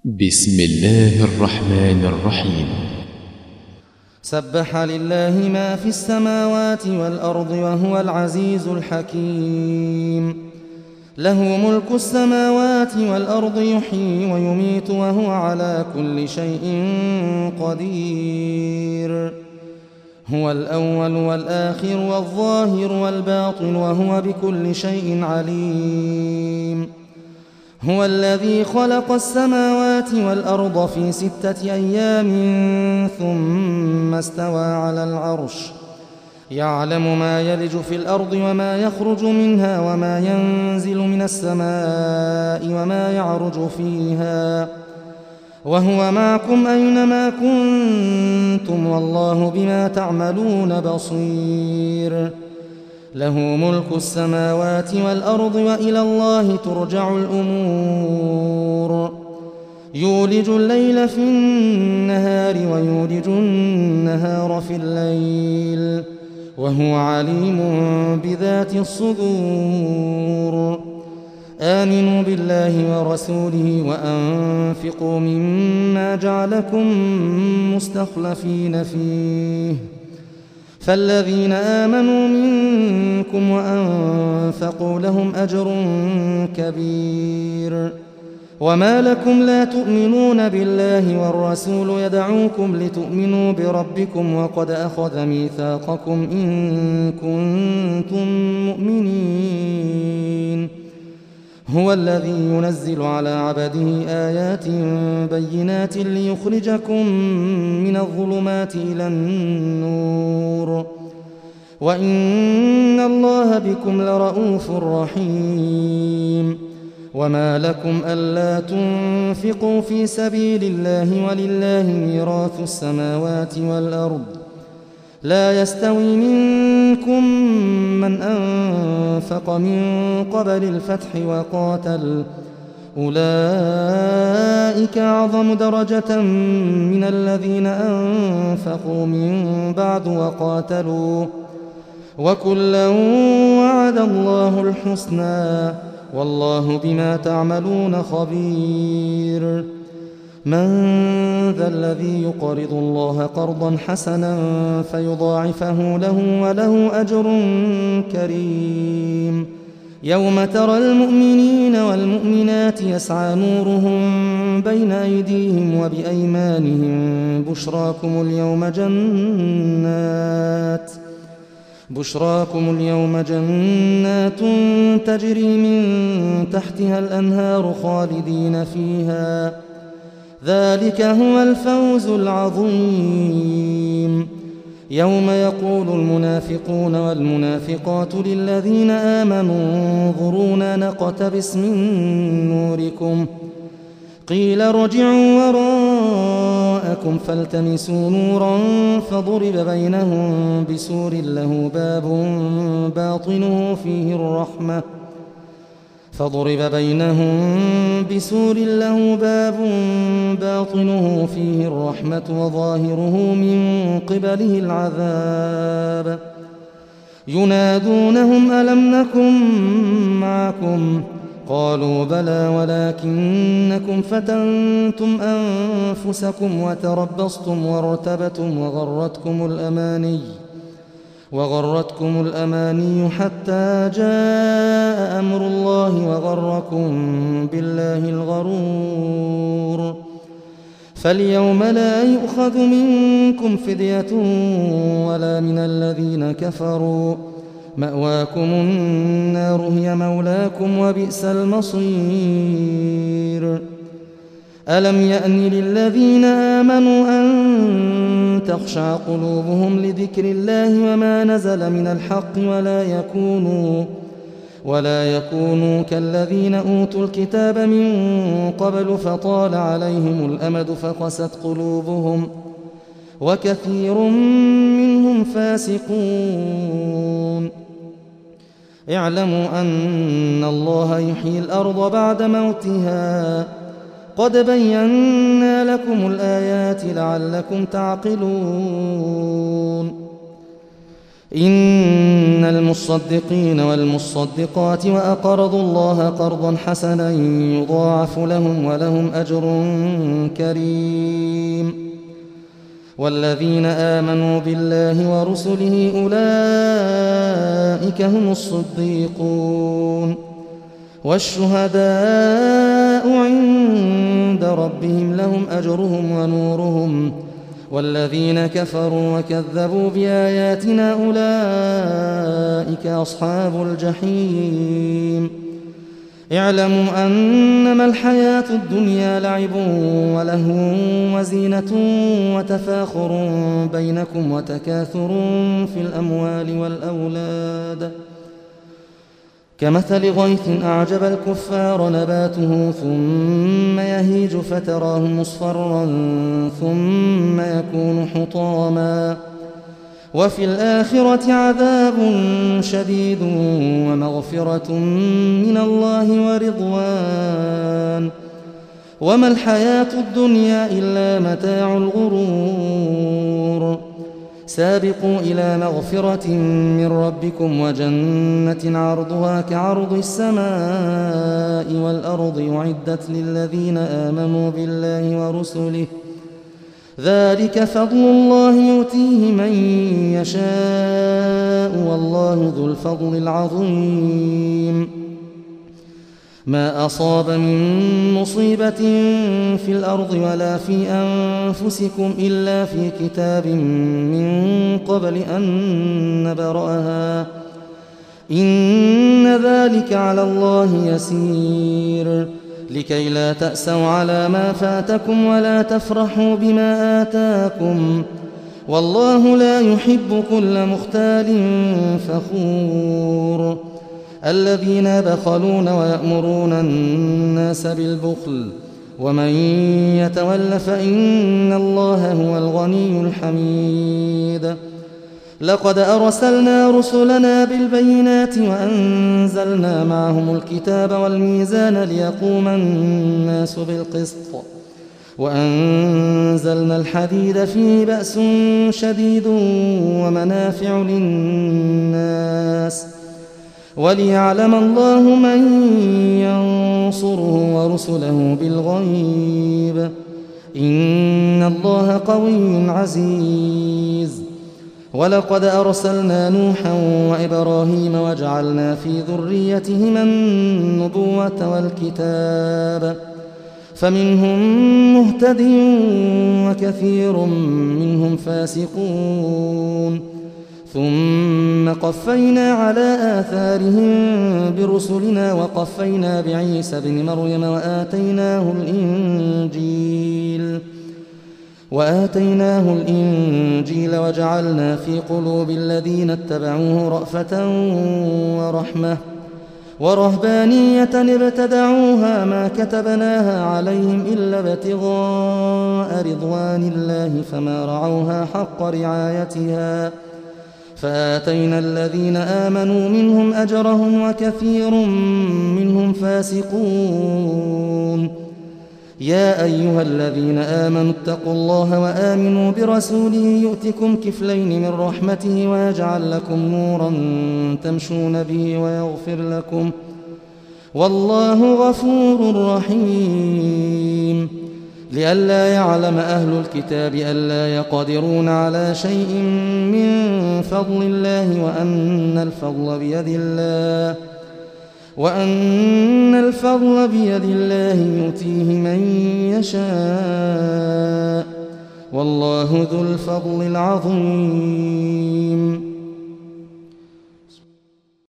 بسم الله الرحمن الرحيم. سبح لله ما في السماوات والأرض وهو العزيز الحكيم. له ملك السماوات والأرض يحيي ويميت وهو على كل شيء قدير. هو الأول والآخر والظاهر والباطن وهو بكل شيء عليم. هو الذي خلق السماوات والأرض في 6 أيام ثم استوى على العرش يعلم ما يلج في الأرض وما يخرج منها وما ينزل من السماء وما يعرج فيها وهو معكم أينما كنتم والله بما تعملون بصير. له ملك السماوات والأرض وإلى الله ترجع الأمور. يولج الليل في النهار ويولج النهار في الليل وهو عليم بذات الصدور. آمنوا بالله ورسوله وأنفقوا مما جعلكم مستخلفين فيه فالذين آمنوا منكم وأنفقوا لهم أجر كبير. وما لكم لا تؤمنون بالله والرسول يدعوكم لتؤمنوا بربكم وقد أخذ ميثاقكم إن كنتم مؤمنين. هو الذي ينزل على عبده آيات بينات ليخرجكم من الظلمات إلى النور وإن الله بكم لرءوف رحيم. وما لكم ألا تنفقوا في سبيل الله ولله ميراث السماوات والأرض لا يستوي منكم من أنفق من قبل الفتح وقاتل أولئك أعظم درجة من الذين أنفقوا من بعد وقاتلوا وكلا وعد الله الحسنى والله بما تعملون خبير. من ذا الذي يقرض الله قرضا حسنا فيضاعفه له وله أجر كريم. يوم ترى المؤمنين والمؤمنات يسعى نورهم بين أيديهم وبأيمانهم بشراكم اليوم جنات تجري من تحتها الأنهار خالدين فيها ذلك هو الفوز العظيم. يوم يقول المنافقون والمنافقات للذين آمنوا انظرونا نقتبس من نوركم قيل ارجعوا وراءكم فالتمسوا نورا فضرب بينهم بسور له باب باطنه فيه الرحمة وظاهره من قبله العذاب. ينادونهم ألم نكن معكم قالوا بلى ولكنكم فتنتم أنفسكم وتربصتم وارتبتم وغرتكم الأماني حتى جاء أمر الله وغركم بالله الغرور. فاليوم لا يؤخذ منكم فدية ولا من الذين كفروا مأواكم النار هي مولاكم وبئس المصير. ألم يأن للذين آمنوا أن تخشع قلوبهم لذكر الله وما نزل من الحق ولا يكونوا كالذين أوتوا الكتاب من قبل فطال عليهم الأمد فقست قلوبهم وكثير منهم فاسقون. اعلموا أن الله يحيي الأرض بعد موتها قد بينا لكم الآيات لعلكم تعقلون. إن المصدقين والمصدقات وأقرضوا الله قرضا حسنا يضاعف لهم ولهم أجر كريم. والذين آمنوا بالله ورسله أولئك هم الصديقون والشهداء عند ربهم لهم أجرهم ونورهم. والذين كفروا وكذبوا بآياتنا أولئك أصحاب الجحيم. اعلموا أنما الحياة الدنيا لعب ولهو وزينة وتفاخر بينكم وتكاثر في الأموال والأولاد كمثل غيث أعجب الكفار نباته ثم يهيج فتراه مصفرا ثم يكون حطاما وفي الآخرة عذاب شديد ومغفرة من الله ورضوان وما الحياة الدنيا إلا متاع الغرور. سابقوا إلى مغفرة من ربكم وجنة عرضها كعرض السماء والأرض أعدت للذين آمنوا بالله ورسله ذلك فضل الله يؤتيه من يشاء والله ذو الفضل العظيم. ما أصاب من مصيبة في الأرض ولا في أنفسكم إلا في كتاب من قبل أن نبرأها إن ذلك على الله يسير. لكي لا تأسوا على ما فاتكم ولا تفرحوا بما آتاكم والله لا يحب كل مختال فخور. الذين بخلون ويأمرون الناس بالبخل ومن يتول فإن الله هو الغني الحميد. لقد أرسلنا رسلنا بالبينات وأنزلنا معهم الكتاب والميزان ليقوم الناس بالقسط وأنزلنا الحديد فيه بأس شديد ومنافع للناس وليعلم الله من ينصره ورسله بالغيب إن الله قوي عزيز. ولقد أرسلنا نوحا وإبراهيم وجعلنا في ذريتهما النبوة والكتاب فمنهم مهتد وكثير منهم فاسقون ثم قفينا على آثارهم برسلنا وقفينا بعيسى ابن مريم وآتيناه الإنجيل وجعلنا في قلوب الذين اتبعوه رأفة ورحمة ورهبانية ابتدعوها ما كتبناها عليهم إلا ابتغاء رضوان الله فما رعوها حق رعايتها فآتينا الذين آمنوا منهم أجرهم وكثير منهم فاسقون. يا أيها الذين آمنوا اتقوا الله وآمنوا برسوله يؤتكم كفلين من رحمته ويجعل لكم نورا تمشون به ويغفر لكم والله غفور رحيم. لئلا يعلم أهل الكتاب ألا يقدرون على شيء من فضل الله وأن الفضل بيد الله يؤتيه من يشاء والله ذو الفضل العظيم.